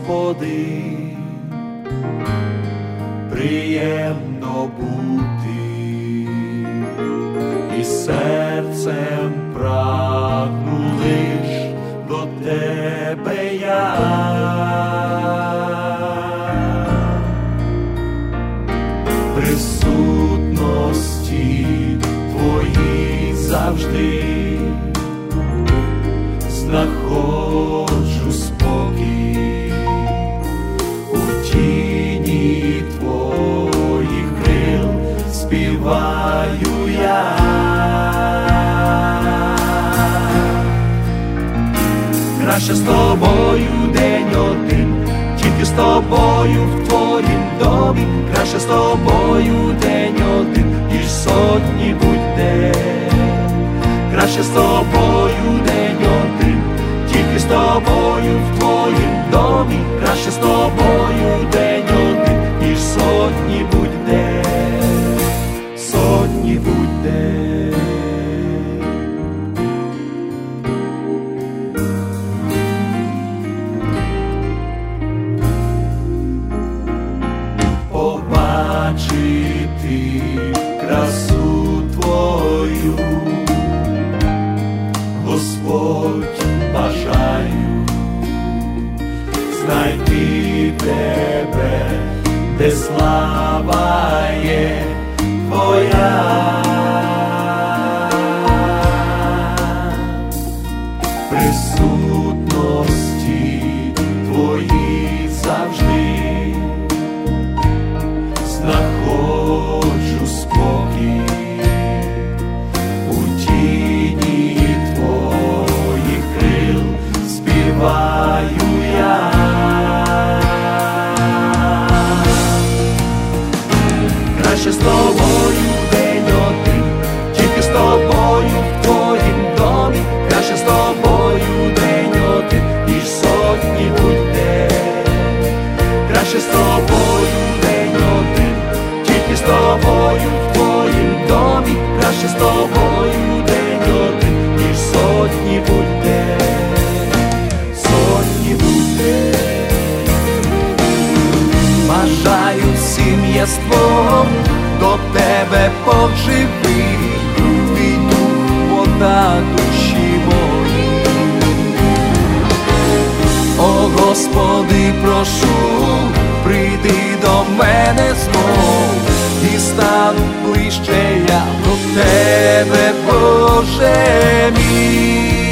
Господи, приємно бути, і серцем прагну лиш до Тебе я. Присутності Твоїй завжди знаходжу спокій, у тіні Твоїх крил співаю я. Краще з Тобою день один, тільки з Тобою в Твоїм домі. Краще з Тобою день один, ніж сотні будь-де. Краще з Тобою день один, тільки з Тобою в Твоїм домі. Краще з Тобою день один, ніж сотні будь-де, сотні будь-де. Побачити красу Твою, Господь, бажаю знайти Тебе, де слава є Твоя. Присутності Твої завжди знаходжу спокій, у тіні Твоїх крил співаю я. Краще з Тобою день один, тільки з Тобою в Твоїм домі. Краще з Тобою день один, ніж сотні будь-де. Краще з Тобою день один, тільки з Тобою в Твоїм домі. Краще з Тобою день один, ніж сотні будь-де, сотні будь-де. Бажаю всім єством до Тебе поживи, Твій дух, вода душі мої. О Господи, прошу, прийди до мене знов, і стану ближче я до Тебе, Боже мій.